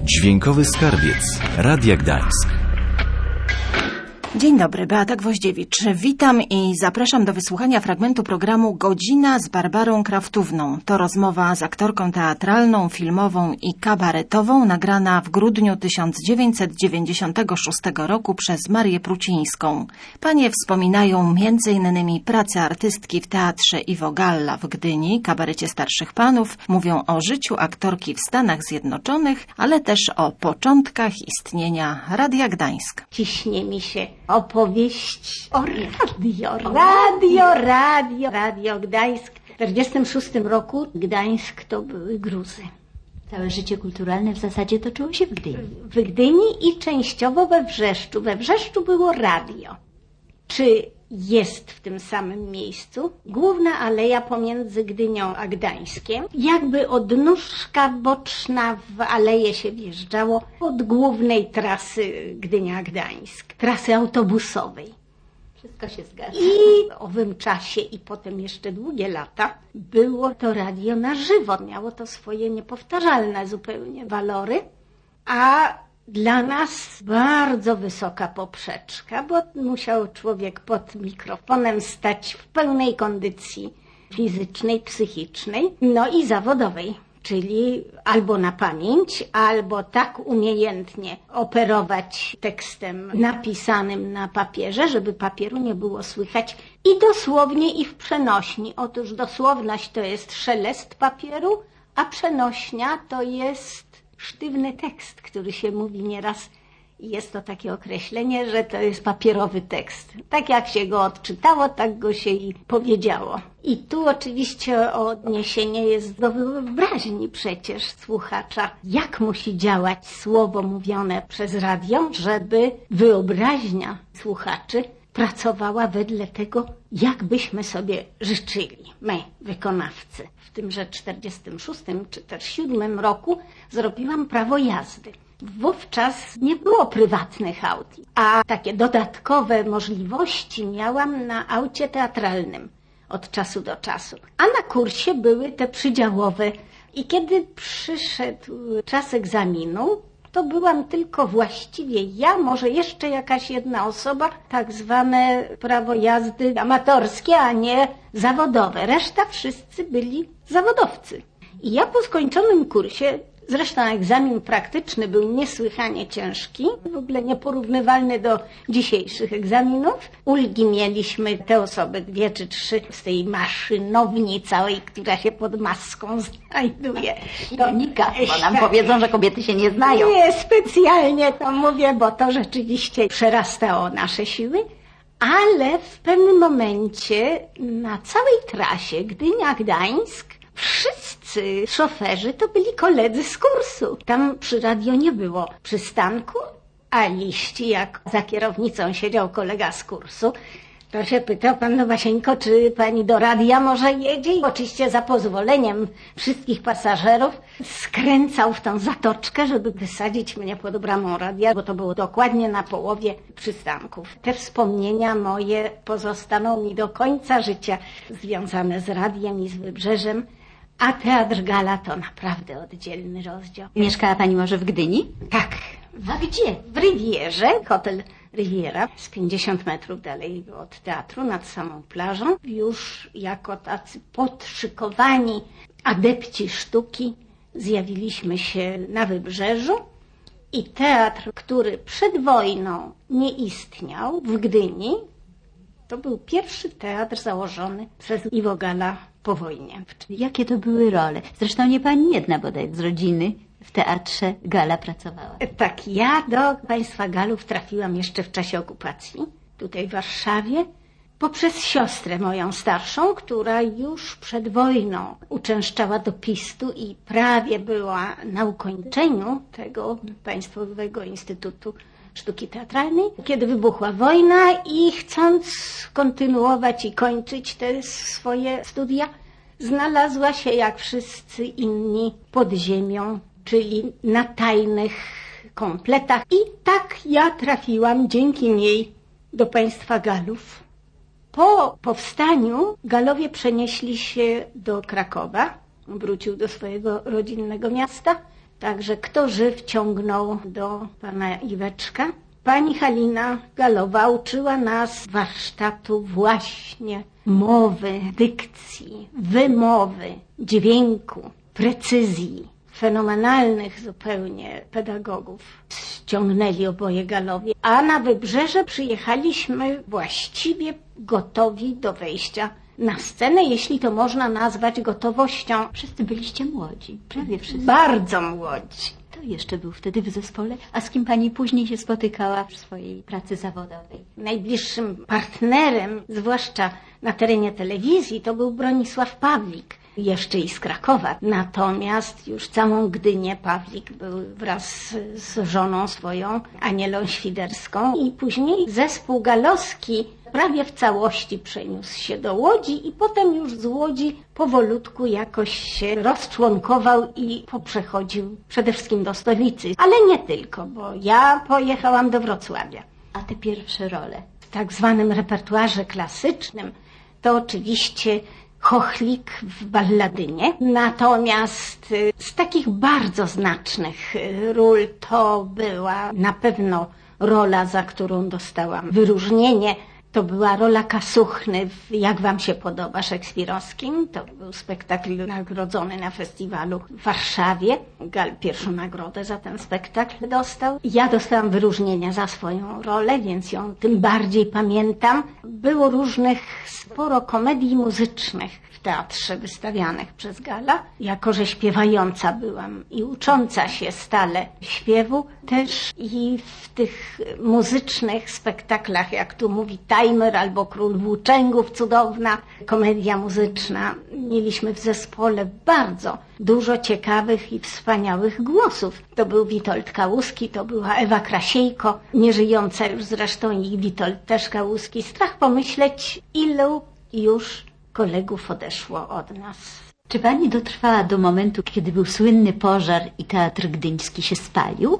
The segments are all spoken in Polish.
Dźwiękowy skarbiec Radia Gdańsk. Dzień dobry, Beata Gwoździewicz. Witam i zapraszam do wysłuchania fragmentu programu Godzina z Barbarą Kraftówną. To rozmowa z aktorką teatralną, filmową i kabaretową, nagrana w grudniu 1996 roku przez Marię Prucińską. Panie wspominają m.in. pracę artystki w Teatrze Iwo Galla w Gdyni, kabarecie starszych panów, mówią o życiu aktorki w Stanach Zjednoczonych, ale też o początkach istnienia Radia Gdańsk. Ciśnie mi się opowieść o Radio Gdańsk. W 1946 roku Gdańsk to były Gruzy. Całe życie kulturalne w zasadzie toczyło się w Gdyni. W Gdyni i częściowo we Wrzeszczu. We Wrzeszczu było radio. Czy jest w tym samym miejscu? Główna aleja pomiędzy Gdynią a Gdańskiem. Jakby odnóżka boczna w aleję się wjeżdżało od głównej trasy Gdynia-Gdańsk. Trasy autobusowej. Wszystko się zgadza. I w owym czasie i potem jeszcze długie lata było to radio na żywo. Miało to swoje niepowtarzalne zupełnie walory. A dla nas bardzo wysoka poprzeczka, bo musiał człowiek pod mikrofonem stać w pełnej kondycji fizycznej, psychicznej, no i zawodowej. Czyli albo na pamięć, albo tak umiejętnie operować tekstem napisanym na papierze, żeby papieru nie było słychać i dosłownie i w przenośni. Otóż dosłowność to jest szelest papieru, a przenośnia to jest sztywny tekst, który się mówi nieraz. Jest to takie określenie, że to jest papierowy tekst. Tak jak się go odczytało, tak go się i powiedziało. I tu oczywiście odniesienie jest do wyobraźni przecież słuchacza. Jak musi działać słowo mówione przez radio, żeby wyobraźnia słuchaczy pracowała wedle tego, jak byśmy sobie życzyli. My, wykonawcy. W tymże 46 czy też 7 roku zrobiłam prawo jazdy. Wówczas nie było prywatnych aut, a takie dodatkowe możliwości miałam na aucie teatralnym od czasu do czasu. A na kursie były te przydziałowe. I kiedy przyszedł czas egzaminu, to byłam tylko właściwie ja, może jeszcze jakaś jedna osoba, tak zwane prawo jazdy amatorskie, a nie zawodowe. Reszta wszyscy byli zawodowcy. I ja po skończonym kursie, zresztą egzamin praktyczny był niesłychanie ciężki, w ogóle nieporównywalny do dzisiejszych egzaminów. Ulgi mieliśmy te osoby, 2 czy 3 z tej maszynowni całej, która się pod maską znajduje. Silnika, bo nam powiedzą, że kobiety się nie znają. Nie, specjalnie to mówię, bo to rzeczywiście przerastało nasze siły. Ale w pewnym momencie na całej trasie Gdynia-Gdańsk wszyscy szoferzy to byli koledzy z kursu. Tam przy radio nie było przystanku, a liści jak za kierownicą siedział kolega z kursu, to się pytał: Panno Wasieńko, czy pani do radia może jedzie? I oczywiście za pozwoleniem wszystkich pasażerów skręcał w tą zatoczkę, żeby wysadzić mnie pod bramą radia, bo to było dokładnie na połowie przystanków. Te wspomnienia moje pozostaną mi do końca życia związane z radiem i z Wybrzeżem, a Teatr Gala to naprawdę oddzielny rozdział. Mieszkała pani może w Gdyni? Tak. A gdzie? W Rivierze, hotel Riviera, z 50 metrów dalej od teatru, nad samą plażą. Już jako tacy podszykowani adepci sztuki zjawiliśmy się na Wybrzeżu i teatr, który przed wojną nie istniał w Gdyni, to był pierwszy teatr założony przez Iwo Galla po wojnie. Jakie to były role? Zresztą nie pani jedna bodaj z rodziny w Teatrze Galla pracowała. Tak, ja do państwa Galów trafiłam jeszcze w czasie okupacji, tutaj w Warszawie, poprzez siostrę moją starszą, która już przed wojną uczęszczała do PiST-u i prawie była na ukończeniu tego Państwowego Instytutu Sztuki Teatralnej, kiedy wybuchła wojna i chcąc kontynuować i kończyć te swoje studia, znalazła się jak wszyscy inni pod ziemią, czyli na tajnych kompletach. I tak ja trafiłam dzięki niej do państwa Galów. Po powstaniu Galowie przenieśli się do Krakowa, wrócił do swojego rodzinnego miasta. Także kto żyw ciągnął do pana Iweczka. Pani Halina Galowa uczyła nas warsztatu właśnie mowy, dykcji, wymowy, dźwięku, precyzji. Fenomenalnych zupełnie pedagogów ściągnęli oboje Galowie, a na Wybrzeże przyjechaliśmy właściwie gotowi do wejścia na scenę, jeśli to można nazwać gotowością. Wszyscy byliście młodzi, prawie wszyscy. Bardzo młodzi. Kto jeszcze był wtedy w zespole? A z kim pani później się spotykała w swojej pracy zawodowej? Najbliższym partnerem, zwłaszcza na terenie telewizji, to był Bronisław Pawlik. Jeszcze i z Krakowa. Natomiast już całą Gdynię Pawlik był wraz z żoną swoją, Anielą Świderską. I później zespół galowski prawie w całości przeniósł się do Łodzi i potem już z Łodzi powolutku jakoś się rozczłonkował i poprzechodził przede wszystkim do stolicy. Ale nie tylko, bo ja pojechałam do Wrocławia. A te pierwsze role? W tak zwanym repertuarze klasycznym to oczywiście Chochlik w Balladynie. Natomiast z takich bardzo znacznych ról to była na pewno rola, za którą dostałam wyróżnienie. To była rola Kasuchny w Jak wam się podoba szekspirowskim. To był spektakl nagrodzony na festiwalu w Warszawie. Gal pierwszą nagrodę za ten spektakl dostał. Ja dostałam wyróżnienia za swoją rolę, więc ją tym bardziej pamiętam. Było różnych sporo komedii muzycznych w teatrze wystawianych przez Gala. Jako że śpiewająca byłam i ucząca się stale śpiewu, też i w tych muzycznych spektaklach, jak tu mówi Timer albo Król Włóczęgów, cudowna komedia muzyczna. Mieliśmy w zespole bardzo dużo ciekawych i wspaniałych głosów. To był Witold Kałuski, to była Ewa Krasiejko, nieżyjąca już zresztą, i Witold też Kałuski. Strach pomyśleć, ilu już kolegów odeszło od nas. Czy pani dotrwała do momentu, kiedy był słynny pożar i Teatr Gdyński się spalił?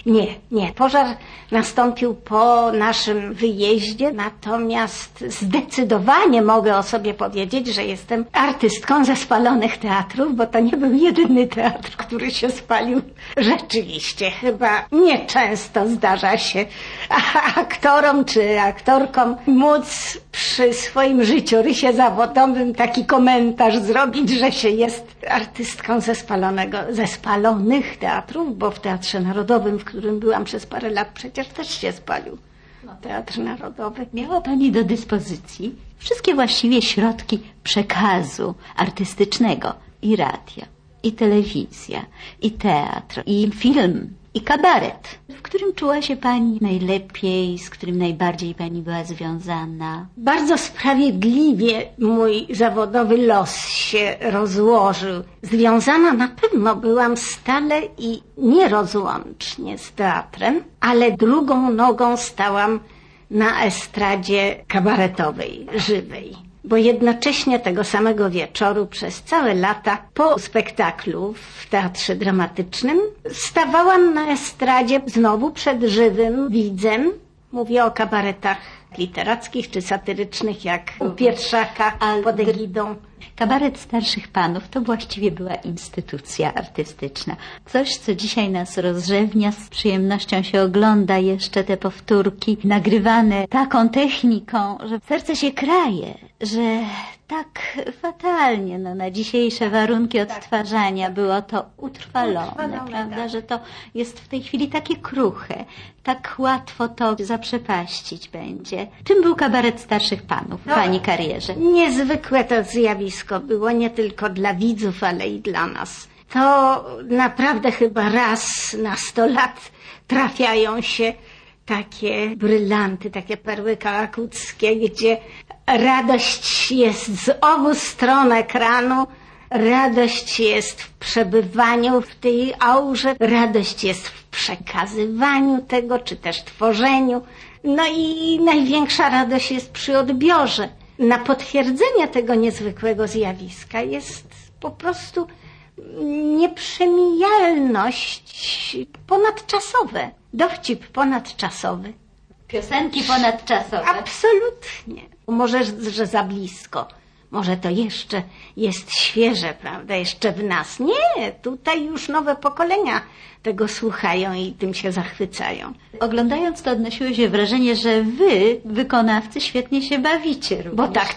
Nie. Pożar nastąpił po naszym wyjeździe, natomiast zdecydowanie mogę o sobie powiedzieć, że jestem artystką ze spalonych teatrów, bo to nie był jedyny teatr, który się spalił. Rzeczywiście, chyba nieczęsto zdarza się aktorom czy aktorkom móc przy swoim życiorysie zawodowym taki komentarz zrobić, że się jest artystką ze spalonych teatrów, bo w Teatrze Narodowym, w którym byłam przez parę lat, przecież też się spalił Teatr Narodowy. Miała pani do dyspozycji wszystkie właściwie środki przekazu artystycznego. I radio, i telewizja, i teatr, i film, i kabaret. W którym czuła się pani najlepiej, z którym najbardziej pani była związana? Bardzo sprawiedliwie mój zawodowy los się rozłożył. Związana na pewno byłam stale i nierozłącznie z teatrem, ale drugą nogą stałam na estradzie kabaretowej, żywej. Bo jednocześnie tego samego wieczoru przez całe lata po spektaklu w Teatrze Dramatycznym stawałam na estradzie znowu przed żywym widzem. Mówię o kabaretach literackich czy satyrycznych, jak u Pietrzaka pod egidą. Kabaret Starszych Panów to właściwie była instytucja artystyczna. Coś, co dzisiaj nas rozrzewnia, z przyjemnością się ogląda jeszcze te powtórki nagrywane taką techniką, że serce się kraje, że tak fatalnie na dzisiejsze warunki odtwarzania było to utrwalone, prawda, że to jest w tej chwili takie kruche, tak łatwo to zaprzepaścić będzie. Czym był Kabaret Starszych Panów w pani karierze? Niezwykłe to zjawisko było nie tylko dla widzów, ale i dla nas. To naprawdę chyba raz na 100 lat trafiają się takie brylanty, takie perły kalakuckie, gdzie radość jest z obu stron ekranu, radość jest w przebywaniu w tej aurze, radość jest w przekazywaniu tego, czy też tworzeniu. No i największa radość jest przy odbiorze. Na potwierdzenie tego niezwykłego zjawiska jest po prostu nieprzemijalność ponadczasowe, dowcip ponadczasowy. Piosenki ponadczasowe. Absolutnie. Może, że za blisko może to jeszcze jest świeże, prawda, jeszcze w nas. Nie, tutaj już nowe pokolenia tego słuchają i tym się zachwycają. Oglądając to odnosiło się wrażenie, że wy, wykonawcy, świetnie się bawicie również. Bo tak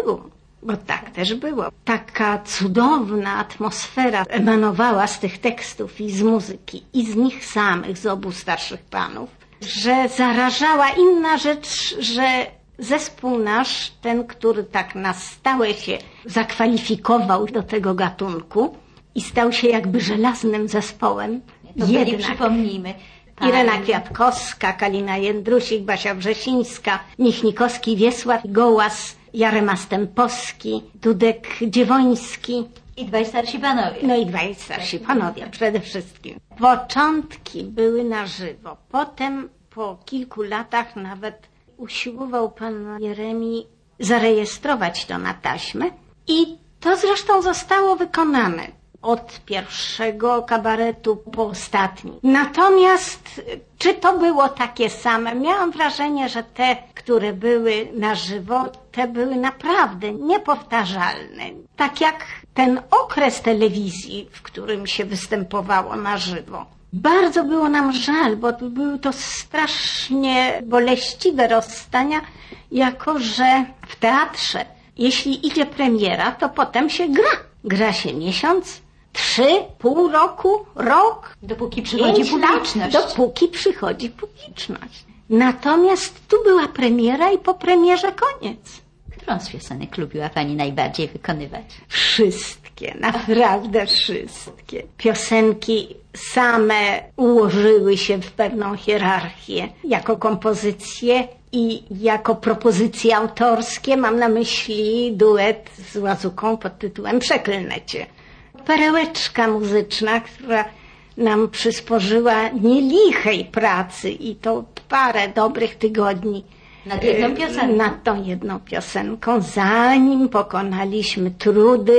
też było. Taka cudowna atmosfera emanowała z tych tekstów i z muzyki, i z nich samych, z obu starszych panów, że zarażała. Inna rzecz, że zespół nasz, ten, który tak na stałe się zakwalifikował do tego gatunku i stał się jakby żelaznym zespołem. Jednak przypomnijmy. Irena Kwiatkowska, Kalina Jędrusik, Basia Wrzesińska, Michnikowski, Wiesław Gołas, Jarema Stępowski, Dudek Dziewoński. I dwaj starsi panowie. No i dwaj starsi panowie przede wszystkim. Początki były na żywo. Potem po kilku latach nawet usiłował pan Jeremi zarejestrować to na taśmę i to zresztą zostało wykonane od pierwszego kabaretu po ostatni. Natomiast czy to było takie same? Miałam wrażenie, że te, które były na żywo, te były naprawdę niepowtarzalne. Tak jak ten okres telewizji, w którym się występowało na żywo. Bardzo było nam żal, bo były to strasznie boleściwe rozstania, jako że w teatrze, jeśli idzie premiera, to potem się gra. Gra się miesiąc, 3, pół roku, rok. Dopóki przychodzi publiczność. Dopóki przychodzi publiczność. Natomiast tu była premiera i po premierze koniec. Którą z piosenek lubiła pani najbardziej wykonywać? Wszystkie, naprawdę wszystkie. Piosenki same ułożyły się w pewną hierarchię. Jako kompozycje i jako propozycje autorskie mam na myśli duet z Łazuką pod tytułem Przeklnę cię. Perełeczka muzyczna, która nam przysporzyła nielichej pracy i to parę dobrych tygodni. Nad jedną piosenką. Nad tą jedną piosenką, zanim pokonaliśmy trudy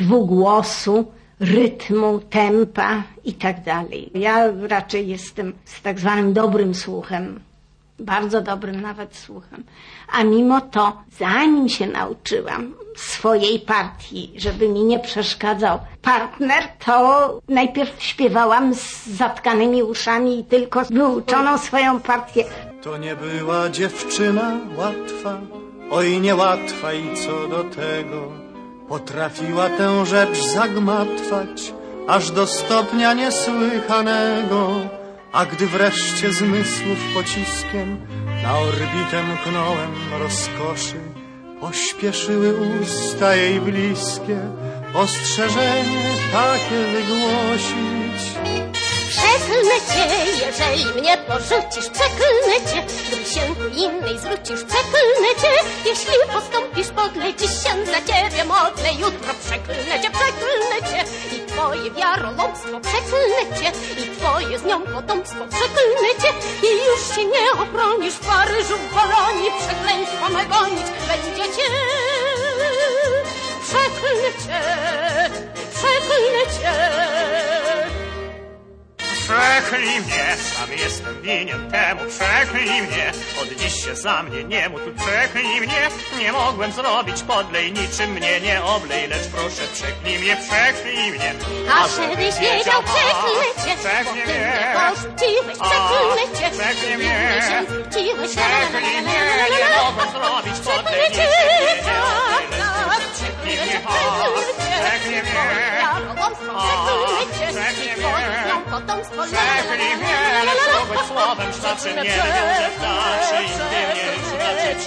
dwugłosu, rytmu, tempa i tak dalej. Ja raczej jestem z tak zwanym dobrym słuchem, bardzo dobrym nawet słuchem. A mimo to, zanim się nauczyłam swojej partii, żeby mi nie przeszkadzał partner, to najpierw śpiewałam z zatkanymi uszami i tylko wyuczoną swoją partię. To nie była dziewczyna łatwa, oj niełatwa i co do tego. Potrafiła tę rzecz zagmatwać, aż do stopnia niesłychanego. A gdy wreszcie zmysłów pociskiem na orbitę mknąłem rozkoszy, pośpieszyły usta jej bliskie ostrzeżenie takie wygłosić. Przeklnę cię, jeżeli mnie porzucisz, przeklnę cię. Gdy się ku innej zwrócisz, przeklnę cię. Jeśli postąpisz podle, dziś się za ciebie modlę. Jutro przeklnę cię i twoje wiarolomstwo przeklnę cię. I twoje z nią potomstwo przeklnę cię. I już się nie obronisz, w Paryżu, w Bolonii przekleństwo me gonić będzie cię. Przeklnę cię, przeklnę cię. Przeklnij mnie, sam jestem winien temu, przeklnij mnie, od dziś się za mnie nie módl, przeklnij mnie, nie mogłem zrobić podlej, niczym mnie nie oblej, lecz proszę przeklnij mnie, A żebyś wiedział, przeklnę cię, bo ty mnie porzuciłeś, przeklnę cię, przeklnij mnie, się zwróciłeś, przeklnij mnie, nie mogłem zrobić podlej, niczym mnie nie oblej, lecz proszę przeklnij mnie, przeklnij mnie, przeklnij mnie, lecz mogłeś słowem znaczy mnie, że znaczy intymnie znaczy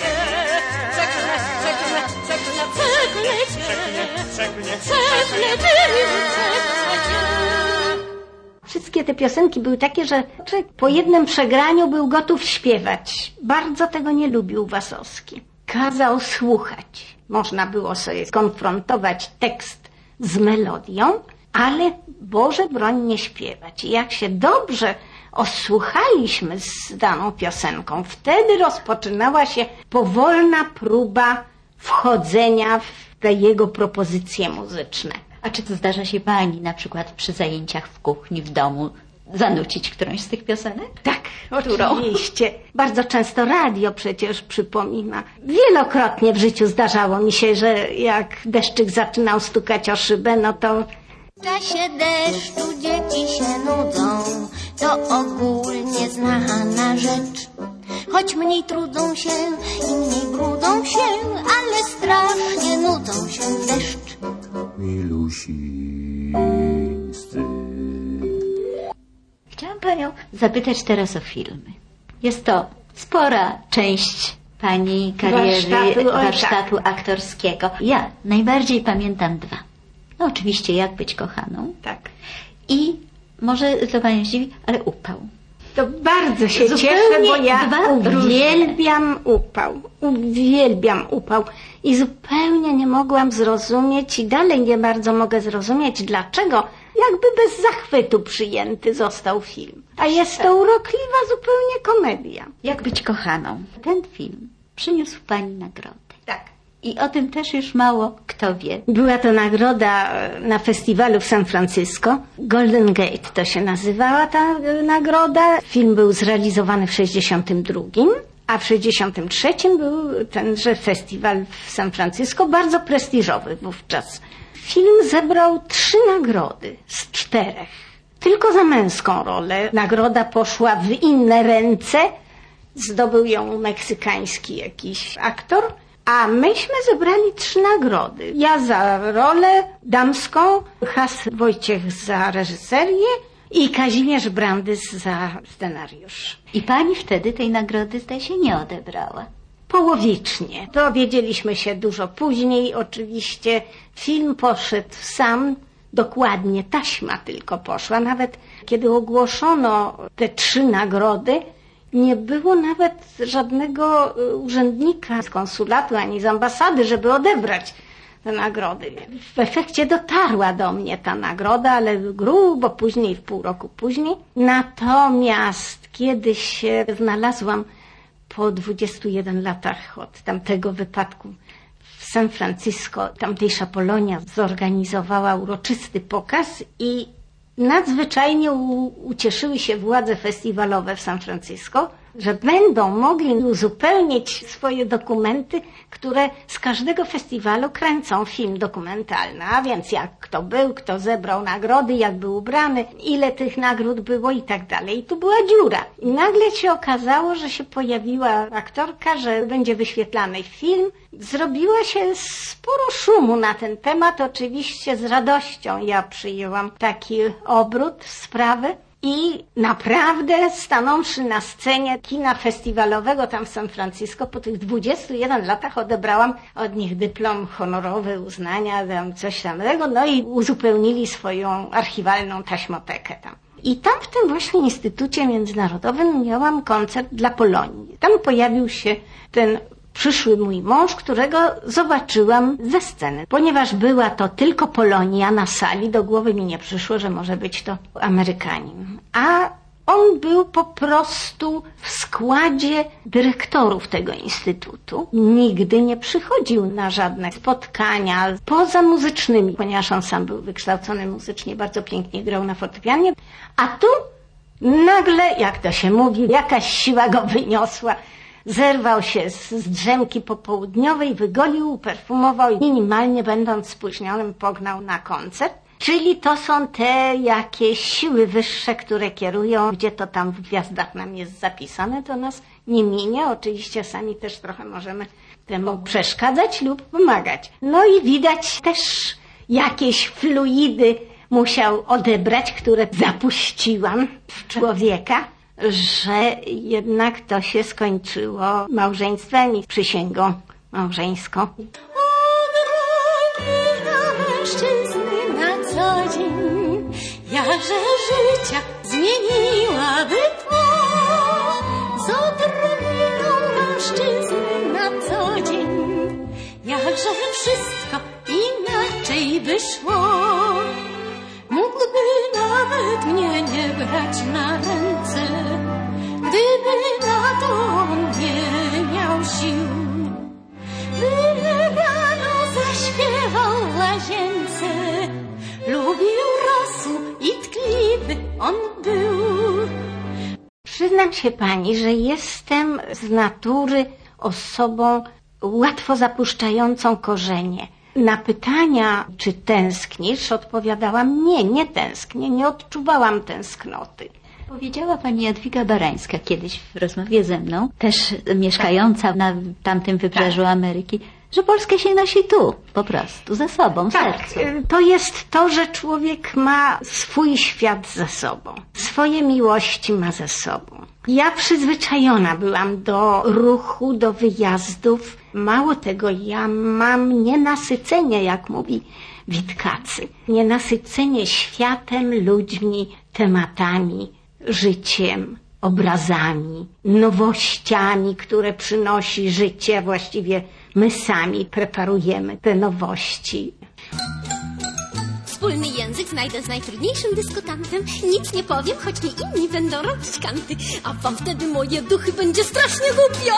Wszystkie te piosenki były takie, że człowiek po jednym przegraniu był gotów śpiewać. Bardzo tego nie lubił Wasowski. Kazał słuchać. Można było sobie skonfrontować tekst z melodią, ale Boże broń nie śpiewać. I jak się dobrze osłuchaliśmy z daną piosenką, wtedy rozpoczynała się powolna próba wchodzenia w te jego propozycje muzyczne. A czy to zdarza się pani na przykład przy zajęciach w kuchni, w domu zanucić którąś z tych piosenek? Tak, oczywiście. Bardzo często radio przecież przypomina. Wielokrotnie w życiu zdarzało mi się, że jak deszczyk zaczynał stukać o szybę, no to... W czasie deszczu dzieci się nudzą, to ogólnie znana rzecz. Choć mniej trudzą się i mniej brudzą się, ale strasznie nudzą się w deszcz. Milusisty. Chciałam Panią zapytać teraz o filmy. Jest to spora część Pani kariery, warsztatu aktorskiego. Ja najbardziej pamiętam 2. No oczywiście Jak być kochaną. Tak. I może to Panią zdziwi, ale Upał. To bardzo się cieszę, bo ja uwielbiam Upał. I zupełnie nie mogłam zrozumieć i dalej nie bardzo mogę zrozumieć, dlaczego jakby bez zachwytu przyjęty został film. A jest to urokliwa zupełnie komedia. Jak być kochaną. Ten film przyniósł Pani nagrodę. Tak. I o tym też już mało kto wie. Była to nagroda na festiwalu w San Francisco. Golden Gate to się nazywała ta nagroda. Film był zrealizowany w 1962, a w 1963 był tenże festiwal w San Francisco, bardzo prestiżowy wówczas. Film zebrał 3 nagrody z 4. Tylko za męską rolę. Nagroda poszła w inne ręce. Zdobył ją meksykański jakiś aktor. A myśmy zebrali 3 nagrody. Ja za rolę damską, Has Wojciech za reżyserię i Kazimierz Brandys za scenariusz. I Pani wtedy tej nagrody, zdaje się, nie odebrała. Połowicznie. Dowiedzieliśmy się dużo później. Oczywiście film poszedł sam, dokładnie taśma tylko poszła. Nawet kiedy ogłoszono te 3 nagrody, nie było nawet żadnego urzędnika z konsulatu ani z ambasady, żeby odebrać te nagrody. W efekcie dotarła do mnie ta nagroda, ale grubo później, w pół roku później. Natomiast kiedy się znalazłam po 21 latach od tamtego wypadku w San Francisco, tamtejsza Polonia zorganizowała uroczysty pokaz i nadzwyczajnie ucieszyły się władze festiwalowe w San Francisco, że będą mogli uzupełnić swoje dokumenty, które z każdego festiwalu kręcą film dokumentalny, a więc jak kto był, kto zebrał nagrody, jak był ubrany, ile tych nagród było i tak dalej. I tu była dziura. I nagle się okazało, że się pojawiła aktorka, że będzie wyświetlany film. Zrobiło się sporo szumu na ten temat. Oczywiście z radością ja przyjęłam taki obrót sprawy. I naprawdę stanąwszy na scenie kina festiwalowego tam w San Francisco, po tych 21 latach odebrałam od nich dyplom honorowy, uznania, tam coś tamtego, no i uzupełnili swoją archiwalną taśmotekę tam. I tam w tym właśnie Instytucie Międzynarodowym miałam koncert dla Polonii. Tam pojawił się ten przyszły mój mąż, którego zobaczyłam ze sceny. Ponieważ była to tylko Polonia na sali, do głowy mi nie przyszło, że może być to Amerykanin. A on był po prostu w składzie dyrektorów tego instytutu. Nigdy nie przychodził na żadne spotkania poza muzycznymi, ponieważ on sam był wykształcony muzycznie, bardzo pięknie grał na fortepianie. A tu nagle, jak to się mówi, jakaś siła go wyniosła. Zerwał się z drzemki popołudniowej, wygolił, uperfumował i minimalnie będąc spóźnionym pognał na koncert. Czyli to są te jakieś siły wyższe, które kierują, gdzie to tam w gwiazdach nam jest zapisane, to nas nie minie. Oczywiście sami też trochę możemy temu przeszkadzać lub pomagać. No i widać też jakieś fluidy musiał odebrać, które zapuściłam w człowieka, że jednak to się skończyło małżeństwem i przysięgą małżeńską. Od mężczyzny na co dzień, jakże życia zmieniłaby to. Z odrobiną mężczyzny na co dzień, jakże wszystko inaczej by szło. Mógłby nawet mnie nie brać na ręce, gdyby na to on nie miał sił. By rano zaśpiewał w łazience, lubił rosół i tkliwy on był. Przyznam się pani, że jestem z natury osobą łatwo zapuszczającą korzenie. Na pytania, czy tęsknisz, odpowiadałam nie tęsknię, nie odczuwałam tęsknoty. Powiedziała pani Jadwiga Barańska kiedyś w rozmowie ze mną, też mieszkająca na tamtym wybrzeżu Ameryki, że Polskę się nosi tu, po prostu, ze sobą, w sercu. To jest to, że człowiek ma swój świat ze sobą. Swoje miłości ma ze sobą. Ja przyzwyczajona byłam do ruchu, do wyjazdów. Mało tego, ja mam nienasycenie, jak mówi Witkacy. Nienasycenie światem, ludźmi, tematami, życiem, obrazami, nowościami, które przynosi życie. Właściwie my sami preparujemy te nowości. Wspólny język znajdę z najtrudniejszym dyskutantem. Nic nie powiem, choć mi inni będą robić kanty. A wam wtedy moje duchy będzie strasznie głupio.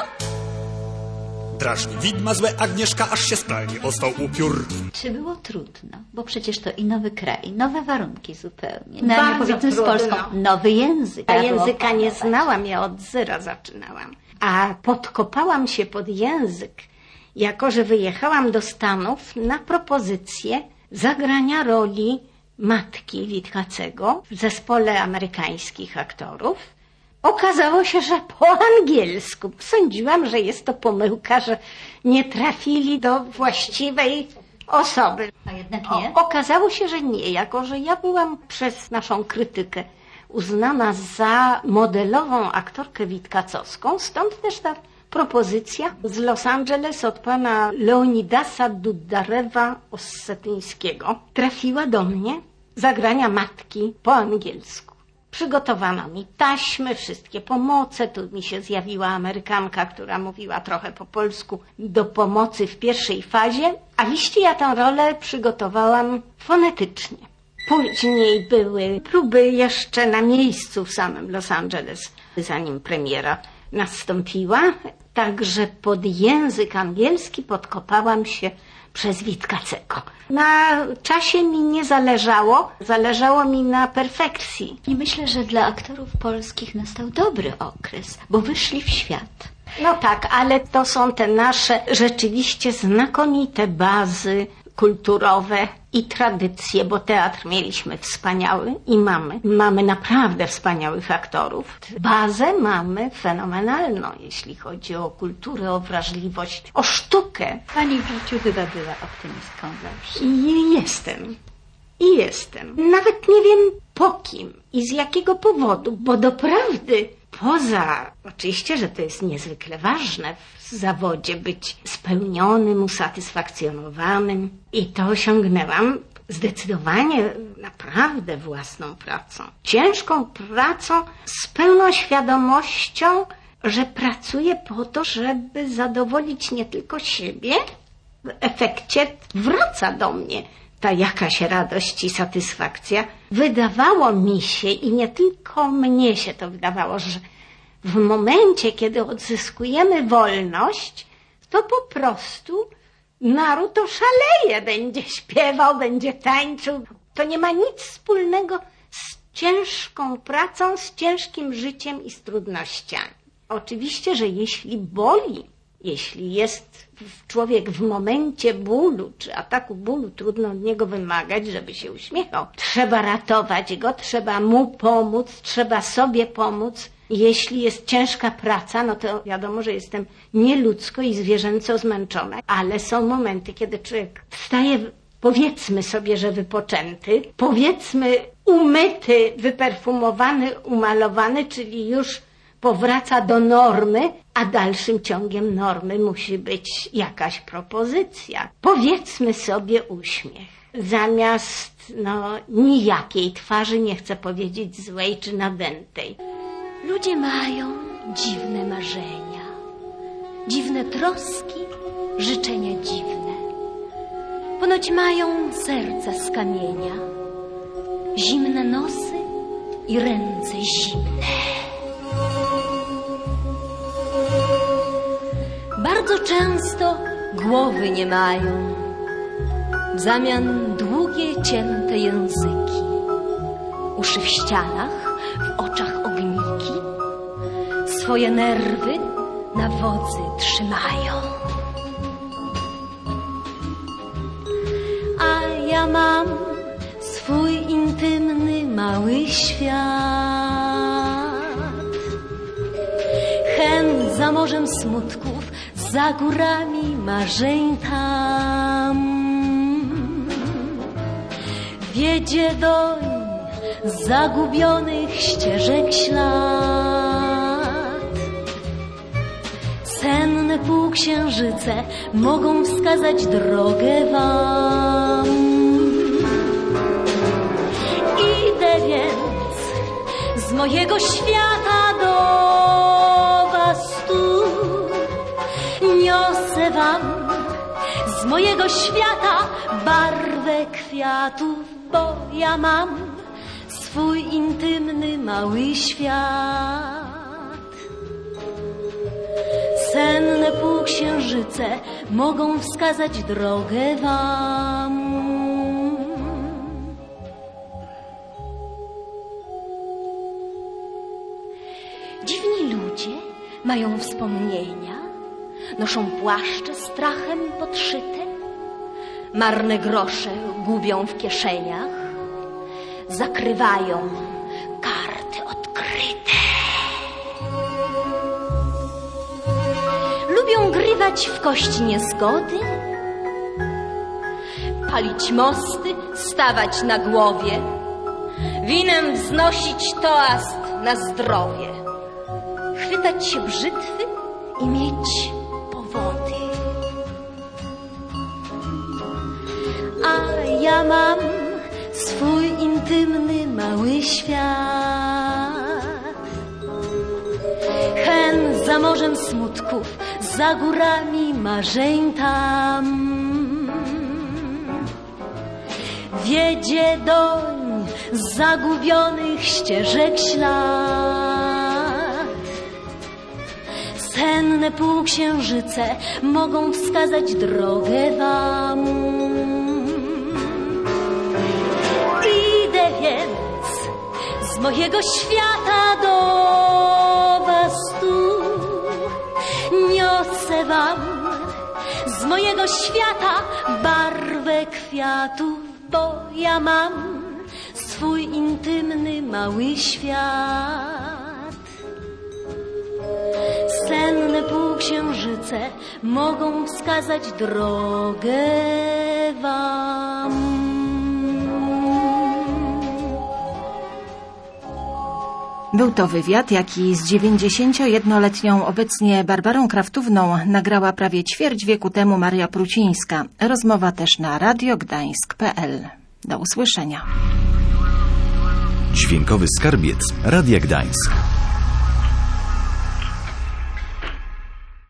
Drażni widma złe Agnieszka, aż się spralnie ostał upiór. Czy było trudno? Bo przecież to i nowy kraj, nowe warunki zupełnie. Bardzo powiedzmy z trudno. Polską, nowy język. Ja języka nie znałam, ja od zera zaczynałam. A podkopałam się pod język, jako że wyjechałam do Stanów na propozycję zagrania roli matki Witkacego w zespole amerykańskich aktorów. Okazało się, że po angielsku. Sądziłam, że jest to pomyłka, że nie trafili do właściwej osoby. A jednak nie? Okazało się, że nie, jako że ja byłam przez naszą krytykę uznana za modelową aktorkę witkacowską, stąd też ta propozycja z Los Angeles od pana Leonidasa Dudarewa Ossetyńskiego trafiła do mnie, zagrania matki po angielsku. Przygotowano mi taśmy, wszystkie pomoce. Tu mi się zjawiła Amerykanka, która mówiła trochę po polsku do pomocy w pierwszej fazie, a liście ja tę rolę przygotowałam fonetycznie. Później były próby jeszcze na miejscu w samym Los Angeles, zanim premiera nastąpiła. Także pod język angielski podkopałam się przez Witkacego. Na czasie mi nie zależało, zależało mi na perfekcji. I myślę, że dla aktorów polskich nastał dobry okres, bo wyszli w świat. No tak, ale to są te nasze rzeczywiście znakomite bazy kulturowe i tradycje, bo teatr mieliśmy wspaniały i mamy. Mamy naprawdę wspaniałych aktorów. Bazę mamy fenomenalną, jeśli chodzi o kulturę, o wrażliwość, o sztukę. Pani w życiu chyba była optymistką zawsze. I jestem. Nawet nie wiem po kim i z jakiego powodu, bo doprawdy poza, oczywiście, że to jest niezwykle ważne w zawodzie, być spełnionym, usatysfakcjonowanym i to osiągnęłam zdecydowanie naprawdę własną pracą. Ciężką pracą z pełną świadomością, że pracuję po to, żeby zadowolić nie tylko siebie. W efekcie wraca do mnie ta jakaś radość i satysfakcja. Wydawało mi się i nie tylko mnie się to wydawało, że w momencie, kiedy odzyskujemy wolność, to po prostu naród oszaleje, będzie śpiewał, będzie tańczył. To nie ma nic wspólnego z ciężką pracą, z ciężkim życiem i z trudnościami. Oczywiście, że jeśli boli, jeśli jest człowiek w momencie bólu czy ataku bólu, trudno od niego wymagać, żeby się uśmiechał. Trzeba ratować go, trzeba mu pomóc, trzeba sobie pomóc. Jeśli jest ciężka praca, no to wiadomo, że jestem nieludzko i zwierzęco zmęczona, ale są momenty, kiedy człowiek wstaje, powiedzmy sobie, że wypoczęty, powiedzmy umyty, wyperfumowany, umalowany, czyli już powraca do normy, a dalszym ciągiem normy musi być jakaś propozycja. Powiedzmy sobie uśmiech. Zamiast nijakiej twarzy, nie chcę powiedzieć złej czy nadętej. Ludzie mają dziwne marzenia, dziwne troski, życzenia dziwne. Ponoć mają serca z kamienia, zimne nosy i ręce zimne. Bardzo często głowy nie mają, w zamian długie, cięte języki, uszy w ścianach, w oczach ogniki, swoje nerwy na wodzy trzymają. A ja mam swój intymny mały świat. Hen za morzem smutków, za górami marzeń tam. Wiedzie doń zagubionych ścieżek ślad. Senne półksiężyce mogą wskazać drogę wam. Idę więc z mojego świata do was tu. Niosę wam z mojego świata barwę kwiatów, bo ja mam swój intymny mały świat. Senne półksiężyce mogą wskazać drogę wam. Dziwni ludzie mają wspomnienia, noszą płaszcze strachem podszyte, marne grosze gubią w kieszeniach, zakrywają karty odkryte. Lubią grywać w kości niezgody, palić mosty, stawać na głowie, winem wznosić toast na zdrowie, chwytać się brzytwy i mieć powody. A ja mam swój intymny mały świat. Hen za morzem smutków, za górami marzeń tam. Wiedzie doń zagubionych ścieżek ślad. Senne półksiężyce mogą wskazać drogę wam. Idę więc z mojego świata do was tu. Niosę wam z mojego świata barwę kwiatów, bo ja mam swój intymny mały świat. Senne półksiężyce mogą wskazać drogę wam. Był to wywiad, jaki z 91-letnią obecnie Barbarą Kraftówną nagrała prawie ćwierć wieku temu Maria Prucińska. Rozmowa też na radiogdańsk.pl. Do usłyszenia. Dźwiękowy skarbiec Radia Gdańsk.